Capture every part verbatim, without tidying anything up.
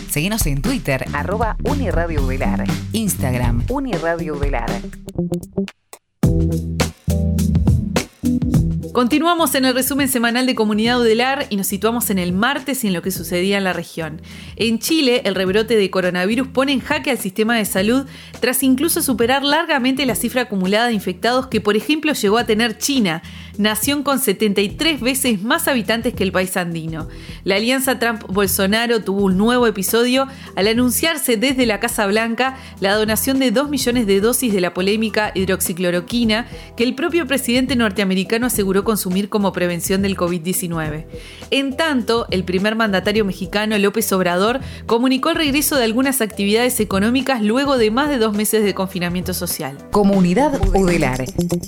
Seguinos en Twitter, arroba Uniradio Udelar. Instagram, Uniradio Udelar. Continuamos en el resumen semanal de Comunidad Udelar y nos situamos en el martes y en lo que sucedía en la región. En Chile, el rebrote de coronavirus pone en jaque al sistema de salud tras incluso superar largamente la cifra acumulada de infectados que, por ejemplo, llegó a tener China, nación con setenta y tres veces más habitantes que el país andino. La alianza Trump-Bolsonaro tuvo un nuevo episodio al anunciarse desde la Casa Blanca la donación de dos millones de dosis de la polémica hidroxicloroquina que el propio presidente norteamericano aseguró consumir como prevención del covid diecinueve. En tanto, el primer mandatario mexicano, López Obrador, comunicó el regreso de algunas actividades económicas luego de más de dos meses de confinamiento social. Comunidad Udelar.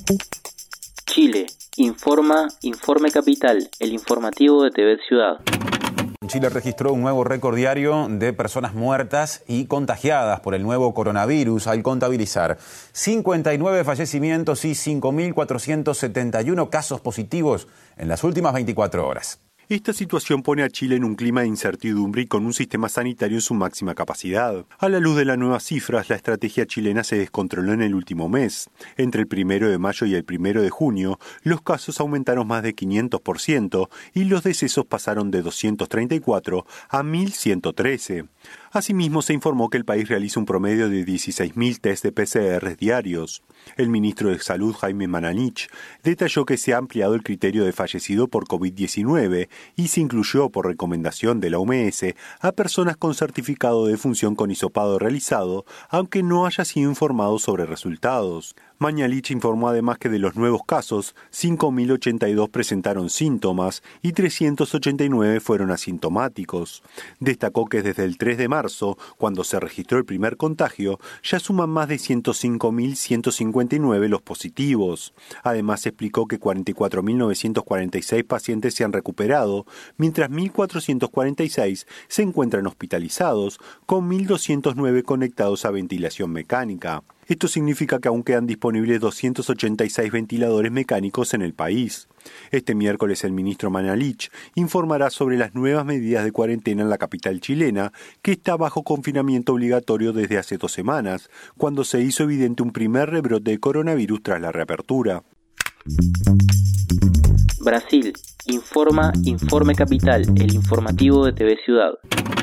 Chile, informa Informe Capital, el informativo de T V Ciudad. Chile registró un nuevo récord diario de personas muertas y contagiadas por el nuevo coronavirus al contabilizar cincuenta y nueve fallecimientos y cinco mil cuatrocientos setenta y uno casos positivos en las últimas veinticuatro horas. Esta situación pone a Chile en un clima de incertidumbre y con un sistema sanitario en su máxima capacidad. A la luz de las nuevas cifras, la estrategia chilena se descontroló en el último mes. Entre el primero de mayo y el primero de junio, los casos aumentaron más de quinientos por ciento y los decesos pasaron de doscientos treinta y cuatro a mil ciento trece. Asimismo, se informó que el país realiza un promedio de dieciséis mil test de P C R diarios. El ministro de Salud, Jaime Mañalich, detalló que se ha ampliado el criterio de fallecido por covid diecinueve y se incluyó, por recomendación de la O M S, a personas con certificado de defunción con hisopado realizado, aunque no haya sido informado sobre resultados. Mañalich informó además que de los nuevos casos, cinco mil ochenta y dos presentaron síntomas y trescientos ochenta y nueve fueron asintomáticos. Destacó que desde el tres de marzo, cuando se registró el primer contagio, ya suman más de ciento cinco mil ciento cincuenta y nueve los positivos. Además, explicó que cuarenta y cuatro mil novecientos cuarenta y seis pacientes se han recuperado, mientras mil cuatrocientos cuarenta y seis se encuentran hospitalizados, con mil doscientos nueve conectados a ventilación mecánica. Esto significa que aún quedan disponibles doscientos ochenta y seis ventiladores mecánicos en el país. Este miércoles el ministro Mañalich informará sobre las nuevas medidas de cuarentena en la capital chilena, que está bajo confinamiento obligatorio desde hace dos semanas, cuando se hizo evidente un primer rebrote de coronavirus tras la reapertura. Brasil, informa Informe Capital, el informativo de T V Ciudad.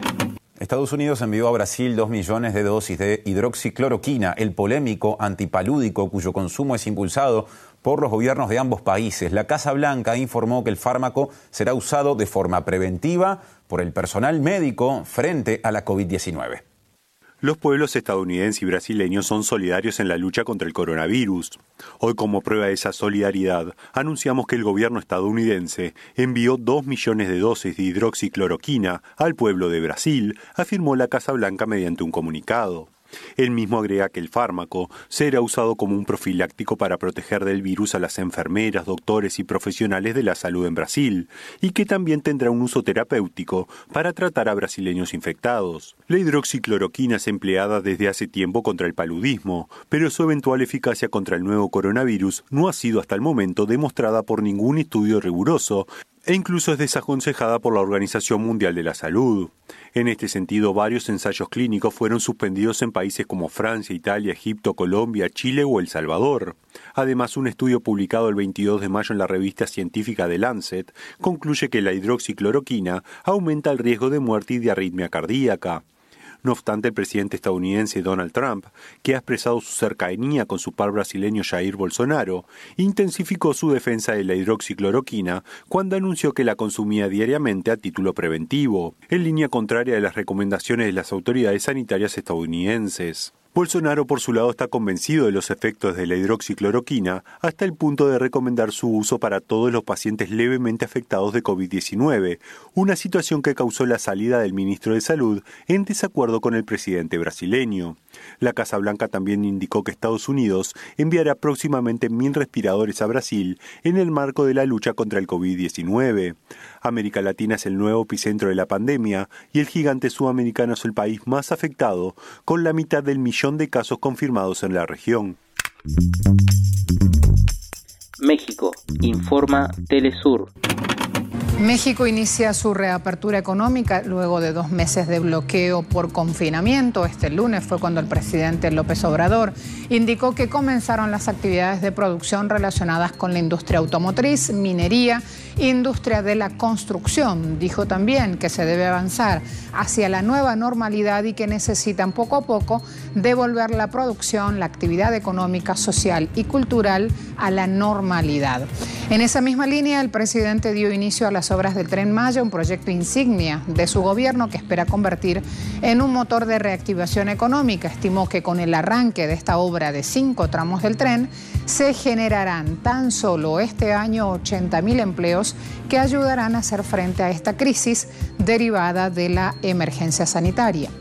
Estados Unidos envió a Brasil dos millones de dosis de hidroxicloroquina, el polémico antipalúdico cuyo consumo es impulsado por los gobiernos de ambos países. La Casa Blanca informó que el fármaco será usado de forma preventiva por el personal médico frente a la covid diecinueve. Los pueblos estadounidense y brasileños son solidarios en la lucha contra el coronavirus. Hoy, como prueba de esa solidaridad, anunciamos que el gobierno estadounidense envió dos millones de dosis de hidroxicloroquina al pueblo de Brasil, afirmó la Casa Blanca mediante un comunicado. Él mismo agrega que el fármaco será usado como un profiláctico para proteger del virus a las enfermeras, doctores y profesionales de la salud en Brasil, y que también tendrá un uso terapéutico para tratar a brasileños infectados. La hidroxicloroquina es empleada desde hace tiempo contra el paludismo, pero su eventual eficacia contra el nuevo coronavirus no ha sido hasta el momento demostrada por ningún estudio riguroso, e incluso es desaconsejada por la Organización Mundial de la Salud. En este sentido, varios ensayos clínicos fueron suspendidos en países como Francia, Italia, Egipto, Colombia, Chile o El Salvador. Además, un estudio publicado el veintidós de mayo en la revista científica The Lancet concluye que la hidroxicloroquina aumenta el riesgo de muerte y de arritmia cardíaca. No obstante, el presidente estadounidense Donald Trump, que ha expresado su cercanía con su par brasileño Jair Bolsonaro, intensificó su defensa de la hidroxicloroquina cuando anunció que la consumía diariamente a título preventivo, en línea contraria de las recomendaciones de las autoridades sanitarias estadounidenses. Bolsonaro, por su lado, está convencido de los efectos de la hidroxicloroquina hasta el punto de recomendar su uso para todos los pacientes levemente afectados de covid diecinueve, una situación que causó la salida del ministro de Salud en desacuerdo con el presidente brasileño. La Casa Blanca también indicó que Estados Unidos enviará próximamente mil respiradores a Brasil en el marco de la lucha contra el covid diecinueve. América Latina es el nuevo epicentro de la pandemia y el gigante sudamericano es el país más afectado, con la mitad del millón de casos confirmados en la región. México, informa Telesur. México inicia su reapertura económica luego de dos meses de bloqueo por confinamiento. Este lunes fue cuando el presidente López Obrador indicó que comenzaron las actividades de producción relacionadas con la industria automotriz, minería, industria de la construcción. Dijo también que se debe avanzar hacia la nueva normalidad y que necesitan poco a poco devolver la producción, la actividad económica, social y cultural a la normalidad. En esa misma línea, el presidente dio inicio a las obras del Tren Maya, un proyecto insignia de su gobierno que espera convertir en un motor de reactivación económica. Estimó que con el arranque de esta obra de cinco tramos del tren, se generarán tan solo este año ochenta mil empleos que ayudarán a hacer frente a esta crisis derivada de la emergencia sanitaria.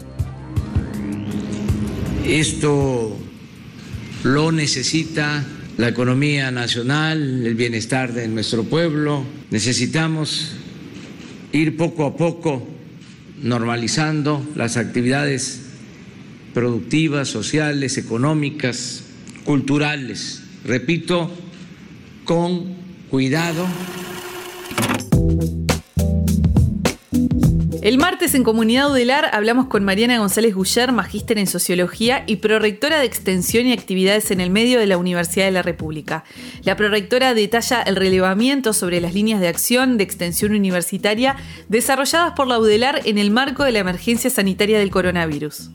Esto lo necesita la economía nacional, el bienestar de nuestro pueblo. Necesitamos ir poco a poco normalizando las actividades productivas, sociales, económicas, culturales. Repito, con cuidado. El martes en Comunidad Udelar hablamos con Mariana González Guller, magíster en Sociología y prorectora de Extensión y Actividades en el Medio de la Universidad de la República. La prorectora detalla el relevamiento sobre las líneas de acción de extensión universitaria desarrolladas por la Udelar en el marco de la emergencia sanitaria del coronavirus.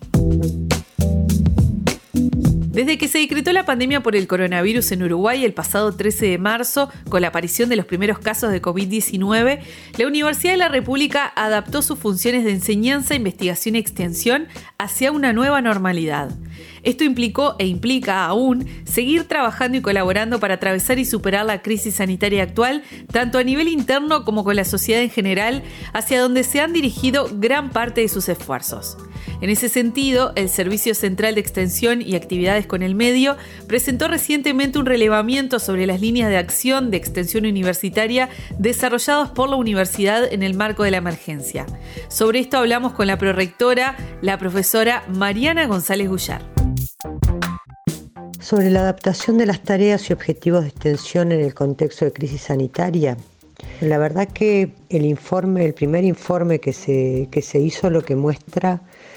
Desde que se decretó la pandemia por el coronavirus en Uruguay el pasado trece de marzo, con la aparición de los primeros casos de covid diecinueve, la Universidad de la República adaptó sus funciones de enseñanza, investigación y extensión hacia una nueva normalidad. Esto implicó e implica aún seguir trabajando y colaborando para atravesar y superar la crisis sanitaria actual, tanto a nivel interno como con la sociedad en general, hacia donde se han dirigido gran parte de sus esfuerzos. En ese sentido, el Servicio Central de Extensión y Actividades con el Medio presentó recientemente un relevamiento sobre las líneas de acción de extensión universitaria desarrolladas por la universidad en el marco de la emergencia. Sobre esto hablamos con la prorectora, la profesora Mariana González Guller. Sobre la adaptación de las tareas y objetivos de extensión en el contexto de crisis sanitaria, la verdad que el informe, el primer informe que se, que se hizo, lo que muestra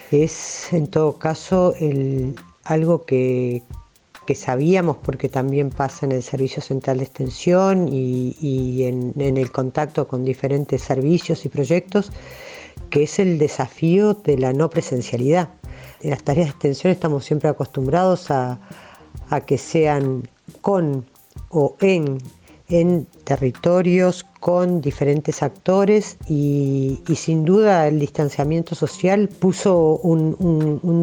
es en todo caso el, algo que, que sabíamos, porque también pasa en el Servicio Central de Extensión y, y en, en el contacto con diferentes servicios y proyectos, que es el desafío de la no presencialidad. En las tareas de extensión estamos siempre acostumbrados a, a que sean con o en, en territorios con diferentes actores y, y sin duda el distanciamiento social puso un, un, un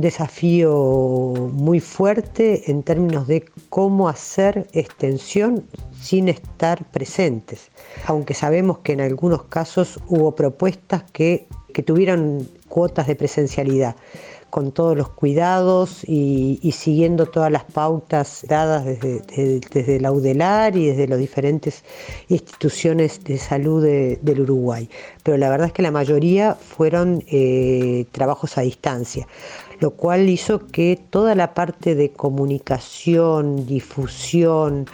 desafío muy fuerte en términos de cómo hacer extensión sin estar presentes, aunque sabemos que en algunos casos hubo propuestas que, que tuvieron cuotas de presencialidad, con todos los cuidados y, y siguiendo todas las pautas dadas desde, desde, desde la Udelar y desde las diferentes instituciones de salud de, del Uruguay. Pero la verdad es que la mayoría fueron eh, trabajos a distancia, lo cual hizo que toda la parte de comunicación, difusión,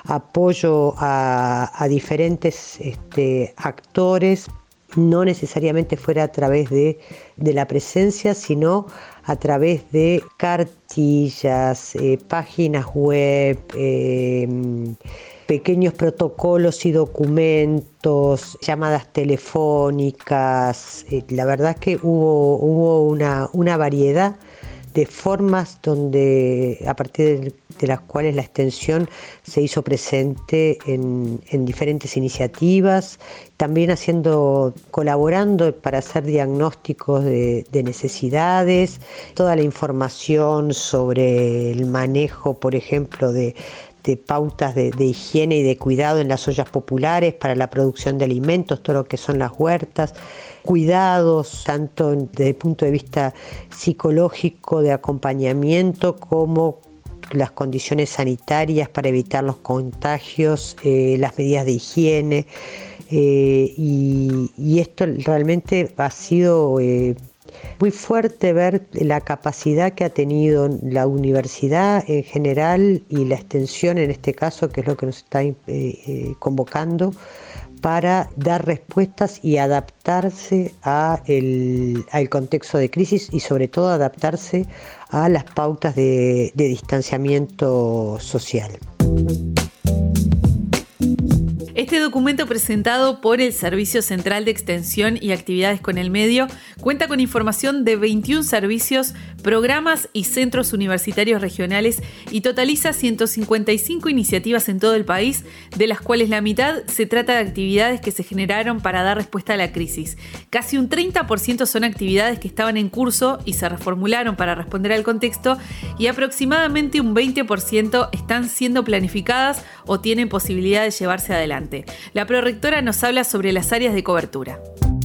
apoyo a, a diferentes este, actores, no necesariamente fuera a través de, de la presencia, sino a través de cartillas, eh, páginas web, eh, pequeños protocolos y documentos, llamadas telefónicas. Eh, la verdad es que hubo, hubo una, una variedad de formas donde, a partir de, de las cuales la extensión se hizo presente en, en diferentes iniciativas, también haciendo, colaborando para hacer diagnósticos de, de necesidades, toda la información sobre el manejo, por ejemplo, de, de pautas de, de higiene y de cuidado en las ollas populares para la producción de alimentos, todo lo que son las huertas, cuidados tanto desde el punto de vista psicológico, de acompañamiento, como las condiciones sanitarias para evitar los contagios, eh, las medidas de higiene, eh, y, y esto realmente ha sido eh, muy fuerte ver la capacidad que ha tenido la universidad en general y la extensión en este caso, que es lo que nos está eh, eh, convocando, para dar respuestas y adaptarse a el, al contexto de crisis y sobre todo adaptarse a las pautas de, de distanciamiento social. Este documento presentado por el Servicio Central de Extensión y Actividades con el Medio cuenta con información de veintiún servicios, programas y centros universitarios regionales y totaliza ciento cincuenta y cinco iniciativas en todo el país, de las cuales la mitad se trata de actividades que se generaron para dar respuesta a la crisis. Casi un treinta por ciento son actividades que estaban en curso y se reformularon para responder al contexto, y aproximadamente un veinte por ciento están siendo planificadas o tienen posibilidad de llevarse adelante. La prorectora nos habla sobre las áreas de cobertura.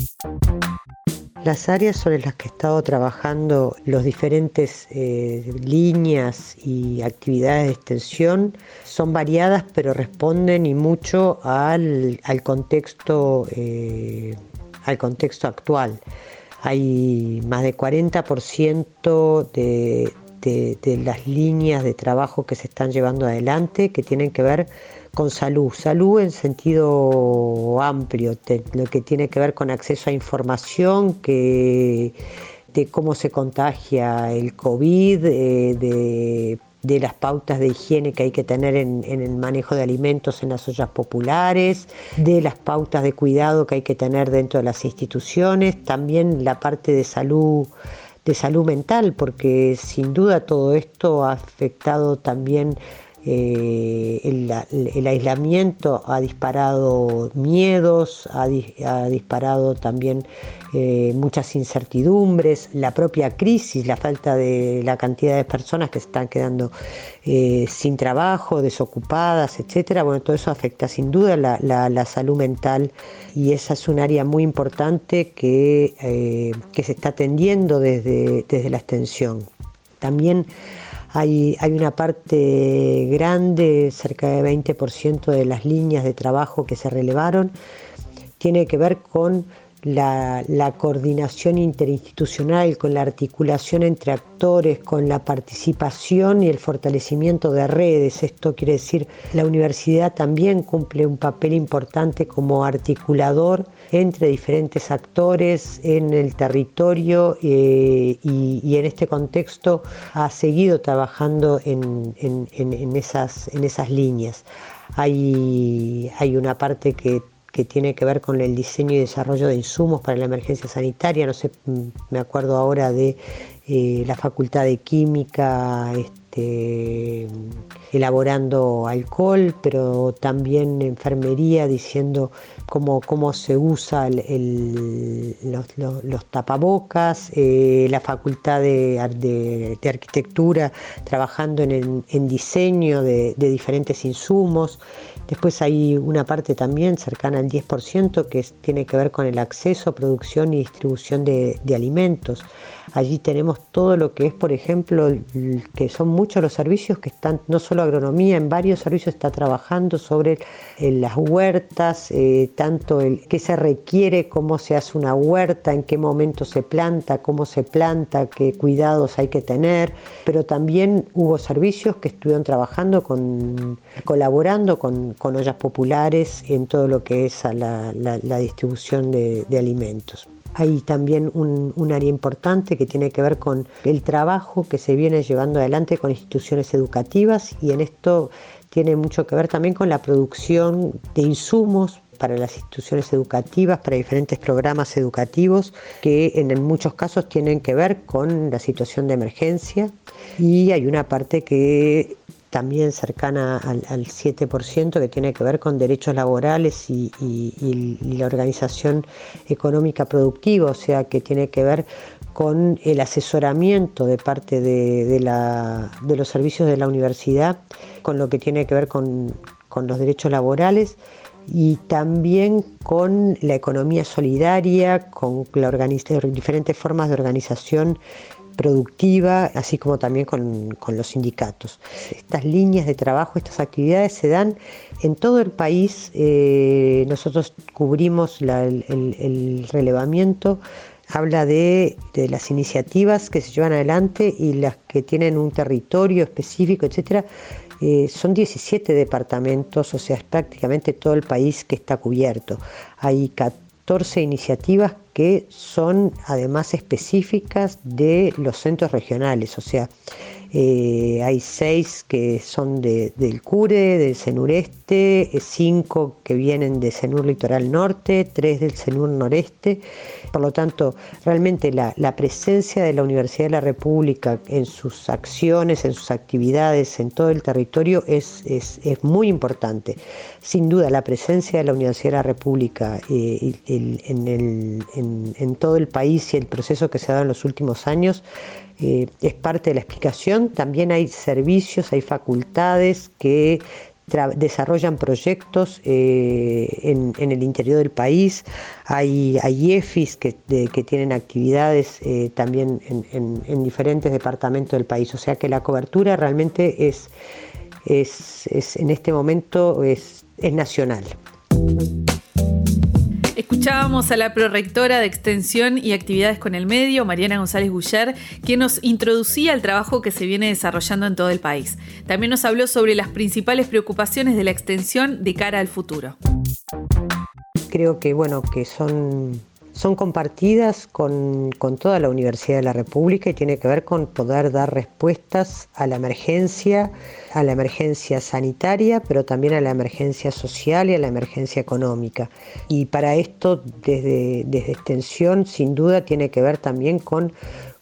Las áreas sobre las que he estado trabajando, los diferentes eh, líneas y actividades de extensión son variadas, pero responden y mucho al, al contexto, eh, al contexto actual. Hay más de cuarenta por ciento de, de, de las líneas de trabajo que se están llevando adelante que tienen que ver con salud, salud en sentido amplio, te, lo que tiene que ver con acceso a información, que, de cómo se contagia el COVID, eh, de, de las pautas de higiene que hay que tener en, en el manejo de alimentos en las ollas populares, de las pautas de cuidado que hay que tener dentro de las instituciones, también la parte de salud, de salud mental, porque sin duda todo esto ha afectado también. Eh, el, el aislamiento ha disparado miedos, ha, ha disparado también eh, muchas incertidumbres, la propia crisis, la falta de la cantidad de personas que se están quedando eh, sin trabajo, desocupadas, etcétera. Bueno, todo eso afecta sin duda la, la, la salud mental, y esa es un área muy importante que, eh, que se está atendiendo desde, desde la extensión. También Hay, hay una parte grande, cerca de veinte por ciento de las líneas de trabajo que se relevaron, tiene que ver con la, la coordinación interinstitucional, con la articulación entre actores, con la participación y el fortalecimiento de redes. Esto quiere decir, la universidad también cumple un papel importante como articulador entre diferentes actores en el territorio eh, y, y en este contexto ha seguido trabajando en, en, en, en, esas, en esas líneas. Hay, hay una parte que que tiene que ver con el diseño y desarrollo de insumos para la emergencia sanitaria. No sé, me acuerdo ahora de eh, la Facultad de Química este, elaborando alcohol, pero también enfermería diciendo cómo, cómo se usa el, el, los, los, los tapabocas, eh, la Facultad de, de, de Arquitectura trabajando en, el, en diseño de, de diferentes insumos. Después hay una parte también cercana al diez por ciento que es, tiene que ver con el acceso, producción y distribución de, de alimentos. Allí tenemos todo lo que es, por ejemplo, que son muchos los servicios que están, no solo agronomía, en varios servicios está trabajando sobre eh, las huertas, eh, tanto el qué se requiere, cómo se hace una huerta, en qué momento se planta, cómo se planta, qué cuidados hay que tener, pero también hubo servicios que estuvieron trabajando, con, colaborando con, con ollas populares en todo lo que es a la, la, la distribución de, de alimentos. Hay también un, un área importante que tiene que ver con el trabajo que se viene llevando adelante con instituciones educativas, y en esto tiene mucho que ver también con la producción de insumos para las instituciones educativas, para diferentes programas educativos que en muchos casos tienen que ver con la situación de emergencia, y hay una parte que también cercana al, al siete por ciento que tiene que ver con derechos laborales y, y, y la organización económica productiva, o sea que tiene que ver con el asesoramiento de parte de, de, la, de los servicios de la universidad, con lo que tiene que ver con, con los derechos laborales, y también con la economía solidaria, con la organización, diferentes formas de organización productiva, así como también con, con los sindicatos. Estas líneas de trabajo, estas actividades se dan en todo el país. Eh, nosotros cubrimos la, el, el relevamiento, habla de, de las iniciativas que se llevan adelante y las que tienen un territorio específico, etcétera. Eh, son diecisiete departamentos, o sea, es prácticamente todo el país que está cubierto. Hay catorce iniciativas que son además específicas de los centros regionales, o sea, Eh, hay seis que son de, del CURE, del CENUR-Este, cinco que vienen de CENUR Litoral Norte, tres del CENUR Noreste. Por lo tanto, realmente la, la presencia de la Universidad de la República en sus acciones, en sus actividades, en todo el territorio es, es, es muy importante. Sin duda, la presencia de la Universidad de la República eh, el, en, el, en, en todo el país y el proceso que se ha dado en los últimos años Eh, es parte de la explicación. También hay servicios, hay facultades que tra- desarrollan proyectos eh, en, en el interior del país. Hay, hay I E F I S que, de, que tienen actividades eh, también en, en, en diferentes departamentos del país. O sea que la cobertura realmente es, es, es en este momento es, es nacional. Escuchábamos a la prorectora de Extensión y Actividades con el Medio, Mariana González Guller, quien nos introducía al trabajo que se viene desarrollando en todo el país. También nos habló sobre las principales preocupaciones de la extensión de cara al futuro. Creo que, bueno, que son, son compartidas con, con toda la Universidad de la República y tiene que ver con poder dar respuestas a la emergencia, a la emergencia sanitaria, pero también a la emergencia social y a la emergencia económica. Y para esto, desde, desde Extensión, sin duda, tiene que ver también con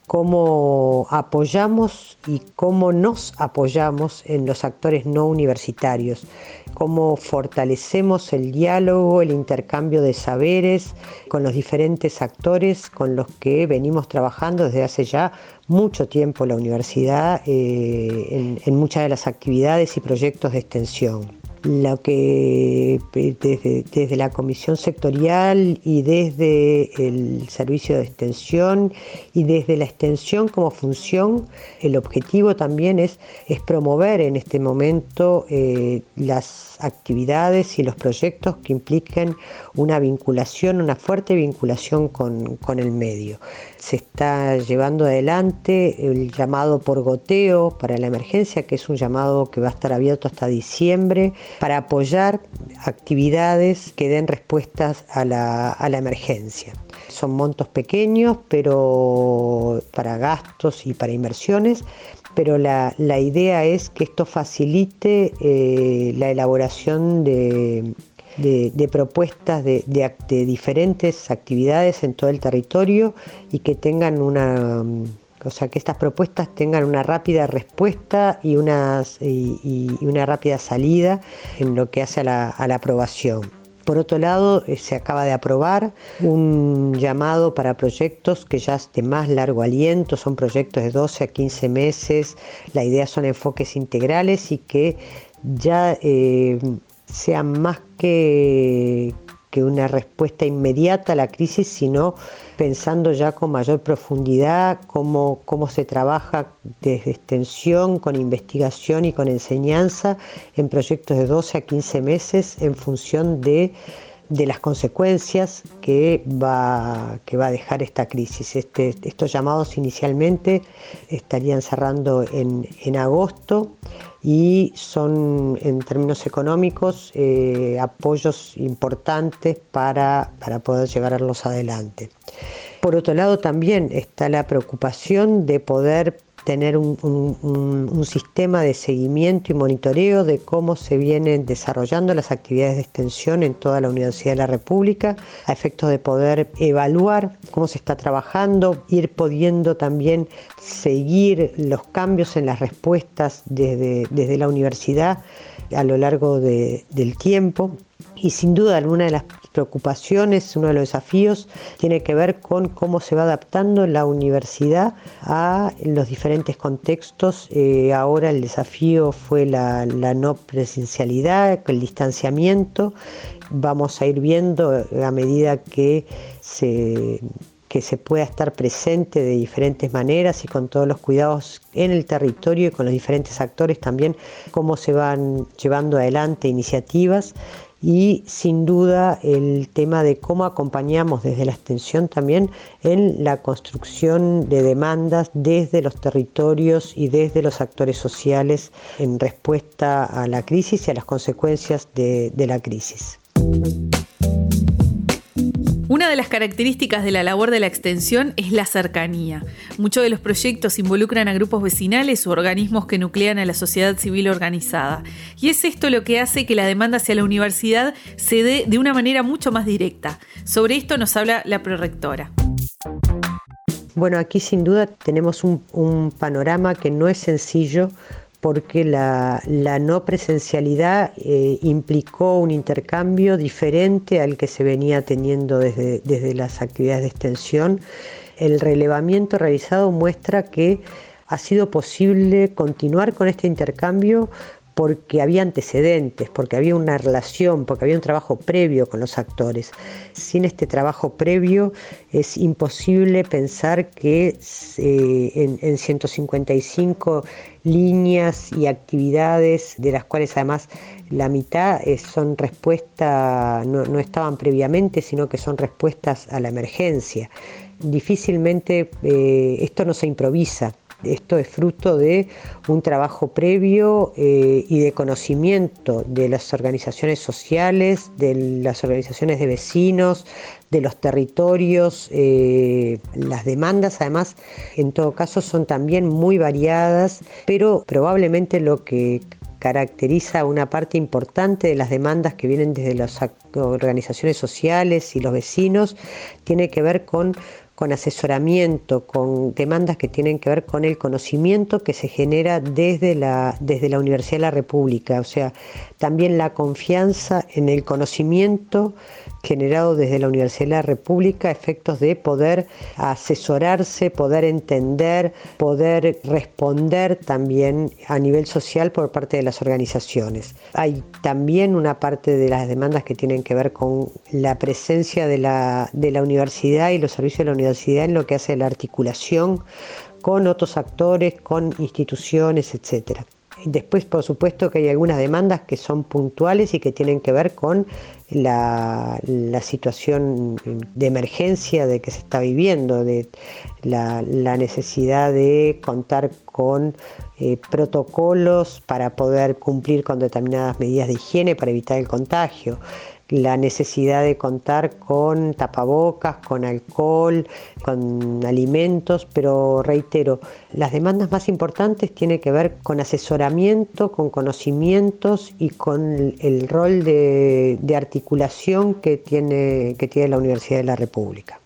cómo apoyamos y cómo nos apoyamos en los actores no universitarios, cómo fortalecemos el diálogo, el intercambio de saberes con los diferentes actores con los que venimos trabajando desde hace ya mucho tiempo la universidad eh, en, en muchas de las actividades y proyectos de extensión. Lo que desde, desde la comisión sectorial y desde el servicio de extensión y desde la extensión como función, el objetivo también es, es promover en este momento eh, las actividades y los proyectos que impliquen una vinculación, una fuerte vinculación con, con el medio. Se está llevando adelante el llamado por goteo para la emergencia, que es un llamado que va a estar abierto hasta diciembre, para apoyar actividades que den respuestas a la, a la emergencia. Son montos pequeños, pero para gastos y para inversiones, pero la, la idea es que esto facilite eh, la elaboración de, de, de propuestas de, de, de diferentes actividades en todo el territorio y que tengan una... O sea, que estas propuestas tengan una rápida respuesta y, unas, y, y una rápida salida en lo que hace a la, a la aprobación. Por otro lado, se acaba de aprobar un llamado para proyectos que ya es de más largo aliento, son proyectos de doce a quince meses, la idea son enfoques integrales y que ya eh, sean más que... que una respuesta inmediata a la crisis, sino pensando ya con mayor profundidad cómo, cómo se trabaja desde extensión, con investigación y con enseñanza en proyectos de doce a quince meses en función de, de las consecuencias que va, que va a dejar esta crisis. Este, estos llamados inicialmente estarían cerrando en, en agosto, y son, en términos económicos, eh, apoyos importantes para, para poder llevarlos adelante. Por otro lado, también está la preocupación de poder tener un, un, un, un sistema de seguimiento y monitoreo de cómo se vienen desarrollando las actividades de extensión en toda la Universidad de la República, a efectos de poder evaluar cómo se está trabajando, ir pudiendo también seguir los cambios en las respuestas desde, desde la universidad a lo largo de, del tiempo. Y sin duda alguna de las preocupaciones, uno de los desafíos, tiene que ver con cómo se va adaptando la universidad a los diferentes contextos. Eh, ahora el desafío fue la, la no presencialidad, el distanciamiento. Vamos a ir viendo a medida que se... que se pueda estar presente de diferentes maneras y con todos los cuidados en el territorio y con los diferentes actores también, cómo se van llevando adelante iniciativas y sin duda el tema de cómo acompañamos desde la extensión también en la construcción de demandas desde los territorios y desde los actores sociales en respuesta a la crisis y a las consecuencias de, de la crisis. Una de las características de la labor de la extensión es la cercanía. Muchos de los proyectos involucran a grupos vecinales u organismos que nuclean a la sociedad civil organizada. Y es esto lo que hace que la demanda hacia la universidad se dé de una manera mucho más directa. Sobre esto nos habla la prorectora. Bueno, aquí sin duda tenemos un, un panorama que no es sencillo, porque la, la no presencialidad eh, implicó un intercambio diferente al que se venía teniendo desde, desde las actividades de extensión. El relevamiento realizado muestra que ha sido posible continuar con este intercambio porque había antecedentes, porque había una relación, porque había un trabajo previo con los actores. Sin este trabajo previo es imposible pensar que eh, en, en ciento cincuenta y cinco líneas y actividades, de las cuales además la mitad eh, son respuestas, no, no estaban previamente, sino que son respuestas a la emergencia. Difícilmente eh, esto no se improvisa. Esto es fruto de un trabajo previo eh, y de conocimiento de las organizaciones sociales, de las organizaciones de vecinos, de los territorios. Eh, las demandas, además, en todo caso, son también muy variadas, pero probablemente lo que caracteriza una parte importante de las demandas que vienen desde las organizaciones sociales y los vecinos tiene que ver con con asesoramiento, con demandas que tienen que ver con el conocimiento que se genera desde la, desde la Universidad de la República, o sea, también la confianza en el conocimiento generado desde la Universidad de la República a efectos de poder asesorarse, poder entender, poder responder también a nivel social por parte de las organizaciones. Hay también una parte de las demandas que tienen que ver con la presencia de la, de la universidad y los servicios de la universidad en lo que hace la articulación con otros actores, con instituciones, etcétera. Después, por supuesto, que hay algunas demandas que son puntuales y que tienen que ver con la, la situación de emergencia de que se está viviendo, de la, la necesidad de contar con eh, protocolos para poder cumplir con determinadas medidas de higiene para evitar el contagio, la necesidad de contar con tapabocas, con alcohol, con alimentos, pero reitero, las demandas más importantes tienen que ver con asesoramiento, con conocimientos y con el rol de, de articulación que tiene, que tiene la Universidad de la República.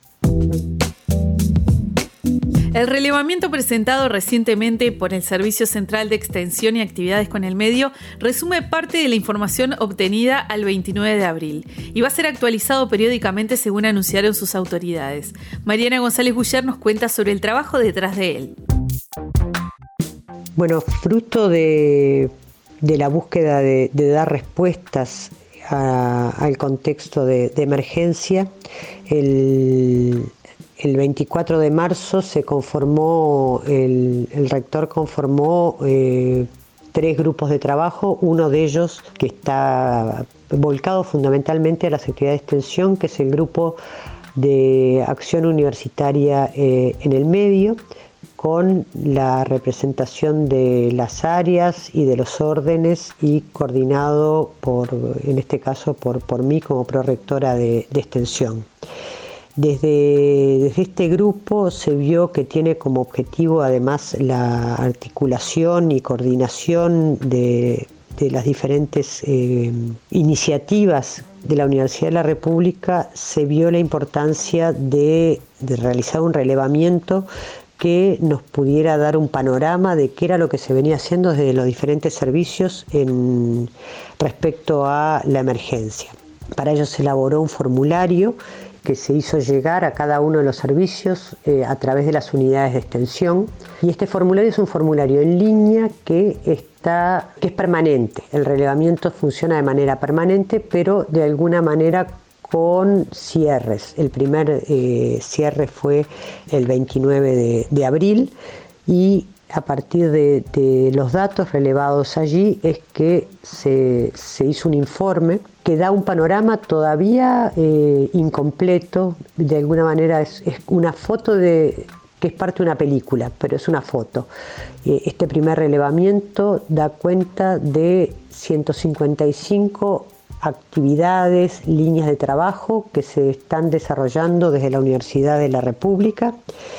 El relevamiento presentado recientemente por el Servicio Central de Extensión y Actividades con el Medio resume parte de la información obtenida al veintinueve de abril y va a ser actualizado periódicamente según anunciaron sus autoridades. Mariana González Guller nos cuenta sobre el trabajo detrás de él. Bueno, fruto de, de la búsqueda de, de dar respuestas a, al contexto de, de emergencia, el... El veinticuatro de marzo se conformó, el, el rector conformó eh, tres grupos de trabajo, uno de ellos que está volcado fundamentalmente a las actividades de extensión, que es el grupo de acción universitaria eh, en el medio, con la representación de las áreas y de los órdenes y coordinado, por, en este caso, por, por mí como prorectora de, de extensión. Desde, desde este grupo se vio que tiene como objetivo además la articulación y coordinación de, de las diferentes eh, iniciativas de la Universidad de la República. Se vio la importancia de, de realizar un relevamiento que nos pudiera dar un panorama de qué era lo que se venía haciendo desde los diferentes servicios en, respecto a la emergencia. Para ello se elaboró un formulario que se hizo llegar a cada uno de los servicios eh, a través de las unidades de extensión. Y este formulario es un formulario en línea que, está, que es permanente. El relevamiento funciona de manera permanente, pero de alguna manera con cierres. El primer eh, cierre fue el veintinueve de, de abril y a partir de, de los datos relevados allí es que se, se hizo un informe que da un panorama todavía eh, incompleto. De alguna manera es, es una foto de, que es parte de una película, pero es una foto. Eh, este primer relevamiento da cuenta de ciento cincuenta y cinco actividades, líneas de trabajo que se están desarrollando desde la Universidad de la República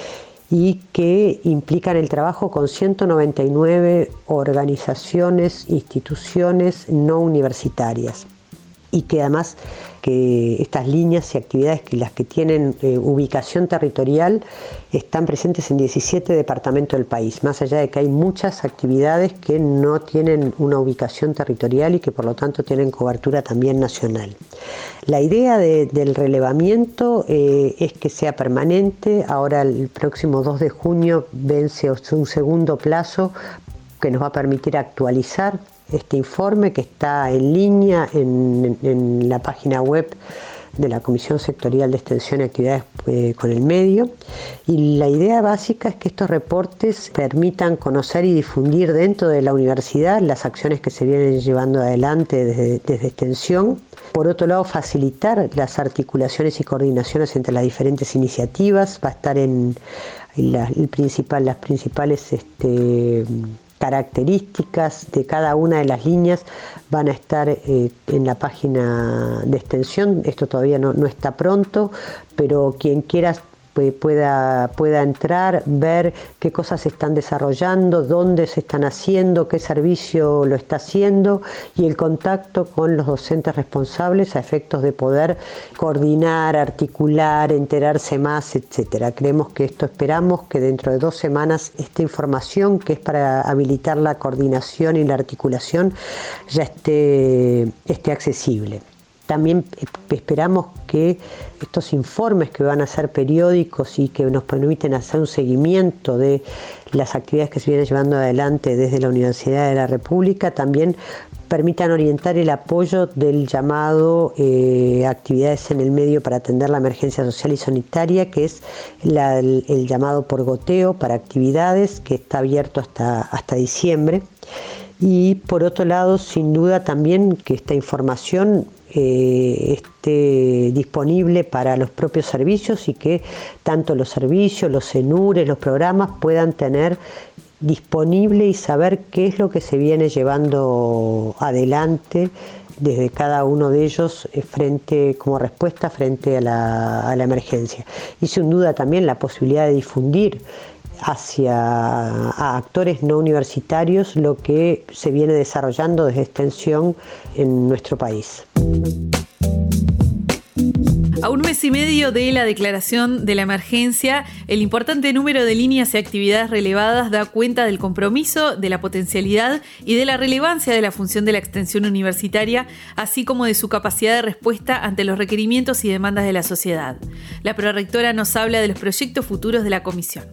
y que implican el trabajo con ciento noventa y nueve organizaciones, instituciones no universitarias, y que además que estas líneas y actividades, que las que tienen eh, ubicación territorial, están presentes en diecisiete departamentos del país, más allá de que hay muchas actividades que no tienen una ubicación territorial y que por lo tanto tienen cobertura también nacional. La idea de, del relevamiento eh, es que sea permanente. Ahora el próximo dos de junio vence un segundo plazo que nos va a permitir actualizar este informe, que está en línea en, en la página web de la Comisión Sectorial de Extensión y Actividades eh, con el Medio. Y la idea básica es que estos reportes permitan conocer y difundir dentro de la universidad las acciones que se vienen llevando adelante desde, desde Extensión. Por otro lado, facilitar las articulaciones y coordinaciones entre las diferentes iniciativas. Va a estar en, en la, el principal, las principales este, características de cada una de las líneas van a estar eh, en la página de Extensión. Esto todavía no, no está pronto, pero quien quiera pueda, pueda entrar, ver qué cosas se están desarrollando, dónde se están haciendo, qué servicio lo está haciendo, y el contacto con los docentes responsables a efectos de poder coordinar, articular, enterarse más, etcétera. Creemos que esto, esperamos que dentro de dos semanas esta información, que es para habilitar la coordinación y la articulación, ya esté, esté accesible. También esperamos que estos informes, que van a ser periódicos y que nos permiten hacer un seguimiento de las actividades que se vienen llevando adelante desde la Universidad de la República, también permitan orientar el apoyo del llamado eh, actividades en el medio para atender la emergencia social y sanitaria, que es la, el, el llamado por goteo para actividades, que está abierto hasta, hasta diciembre. Y por otro lado, sin duda también que esta información eh, esté disponible para los propios servicios, y que tanto los servicios, los CENURES, los programas puedan tener disponible y saber qué es lo que se viene llevando adelante desde cada uno de ellos frente, como respuesta frente a la, a la emergencia. Y sin duda también la posibilidad de difundir hacia a actores no universitarios lo que se viene desarrollando desde Extensión en nuestro país. A un mes y medio de la declaración de la emergencia, el importante número de líneas y actividades relevadas da cuenta del compromiso, de la potencialidad y de la relevancia de la función de la extensión universitaria, así como de su capacidad de respuesta ante los requerimientos y demandas de la sociedad. La prorectora nos habla de los proyectos futuros de la comisión.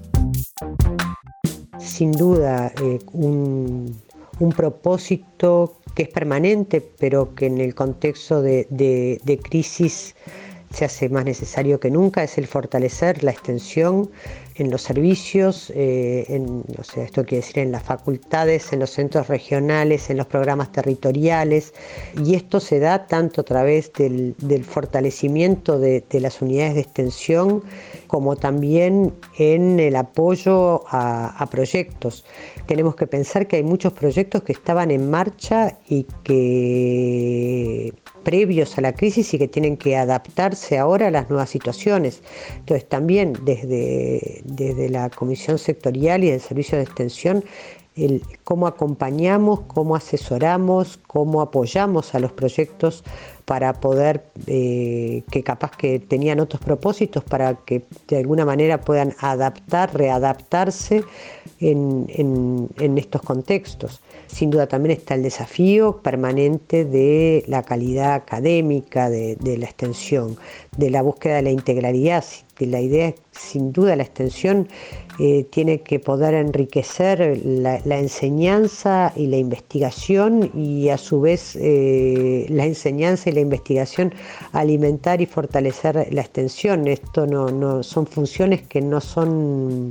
Sin duda, eh, un, un propósito que es permanente, pero que en el contexto de, de, de crisis se hace más necesario que nunca, es el fortalecer la extensión en los servicios, eh, en, o sea, esto quiere decir en las facultades, en los centros regionales, en los programas territoriales, y esto se da tanto a través del, del fortalecimiento de, de las unidades de extensión, como también en el apoyo a, a proyectos. Tenemos que pensar que hay muchos proyectos que estaban en marcha y que previos a la crisis y que tienen que adaptarse ahora a las nuevas situaciones. Entonces también desde, desde la Comisión Sectorial y del Servicio de Extensión, el cómo acompañamos, cómo asesoramos, cómo apoyamos a los proyectos para poder, eh, que capaz que tenían otros propósitos, para que de alguna manera puedan adaptar, readaptarse en, en, en estos contextos. Sin duda también está el desafío permanente de la calidad académica, de, de la extensión, de la búsqueda de la integralidad. La idea es, sin duda, la extensión eh, tiene que poder enriquecer la, la enseñanza y la investigación, y a su vez eh, la enseñanza y la investigación alimentar y fortalecer la extensión. Esto no, no son funciones que no son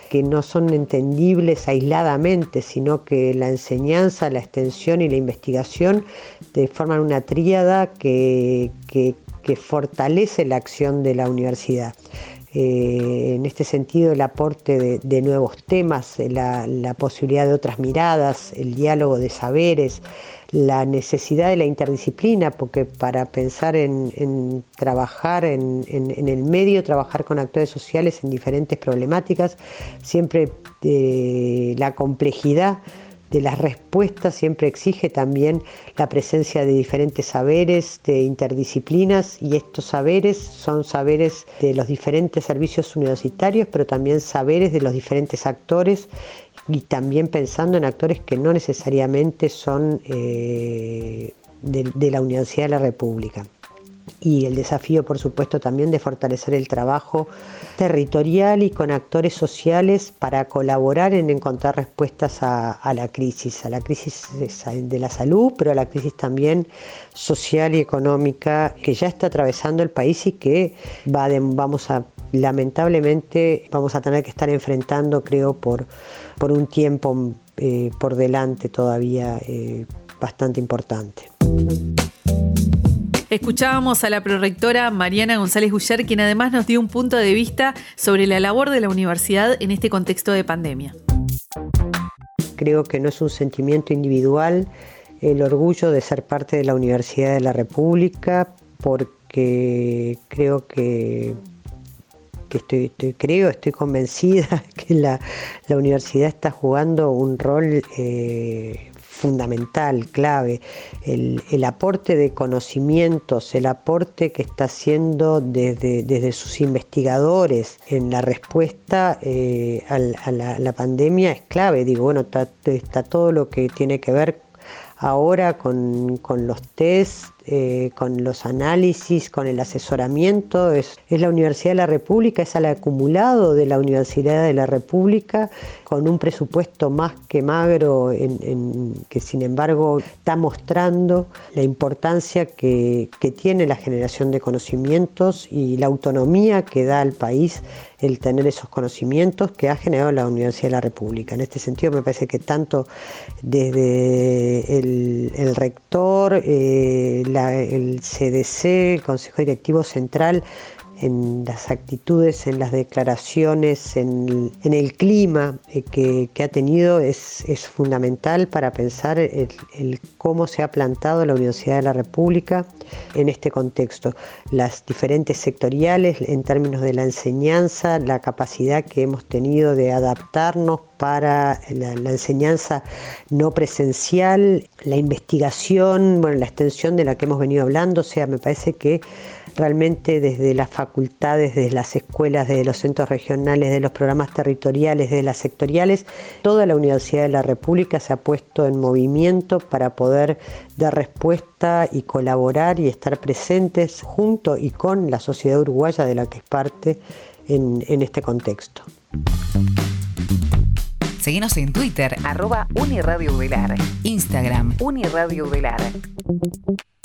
que no son entendibles aisladamente, sino que la enseñanza, la extensión y la investigación forman una tríada que, que, que fortalece la acción de la universidad. Eh, en este sentido, el aporte de, de nuevos temas, la, la posibilidad de otras miradas, el diálogo de saberes, la necesidad de la interdisciplina, porque para pensar en, en trabajar en, en, en el medio, trabajar con actores sociales en diferentes problemáticas, siempre eh, la complejidad de las respuestas siempre exige también la presencia de diferentes saberes, de interdisciplinas, y estos saberes son saberes de los diferentes servicios universitarios, pero también saberes de los diferentes actores, y también pensando en actores que no necesariamente son eh, de, de la Universidad de la República. Y el desafío, por supuesto, también de fortalecer el trabajo territorial y con actores sociales para colaborar en encontrar respuestas a, a la crisis, a la crisis de la salud, pero a la crisis también social y económica que ya está atravesando el país y que va de, vamos a, lamentablemente, vamos a tener que estar enfrentando, creo, por, por un tiempo eh, por delante todavía eh, bastante importante. Escuchábamos a la prorectora Mariana González Guyar, quien además nos dio un punto de vista sobre la labor de la universidad en este contexto de pandemia. Creo que no es un sentimiento individual el orgullo de ser parte de la Universidad de la República, porque creo que, que estoy, estoy, creo, estoy convencida que la, la universidad está jugando un rol eh, fundamental, clave, el, el aporte de conocimientos, el aporte que está haciendo desde, desde sus investigadores en la respuesta eh, a, a, la, a la pandemia es clave. Digo, bueno, está, está todo lo que tiene que ver ahora con, con los test, eh, con los análisis, con el asesoramiento. Es, es la Universidad de la República, es el acumulado de la Universidad de la República, con un presupuesto más que magro, en, en, que sin embargo está mostrando la importancia que, que tiene la generación de conocimientos y la autonomía que da al país el tener esos conocimientos que ha generado la Universidad de la República. En este sentido me parece que tanto desde el, el rector, eh, la, el C D C, el Consejo Directivo Central, en las actitudes, en las declaraciones, en, en el clima que, que ha tenido, es, es fundamental para pensar el, el cómo se ha plantado la Universidad de la República en este contexto. Las diferentes sectoriales en términos de la enseñanza, la capacidad que hemos tenido de adaptarnos para la, la enseñanza no presencial, la investigación, bueno, la extensión de la que hemos venido hablando. O sea, me parece que realmente desde las facultades, desde las escuelas, desde los centros regionales, de los programas territoriales, desde las sectoriales, toda la Universidad de la República se ha puesto en movimiento para poder dar respuesta y colaborar y estar presentes junto y con la sociedad uruguaya de la que es parte en, en este contexto. Síguenos en Twitter, arroba Uniradio Udelar, Instagram, Uniradio Udelar.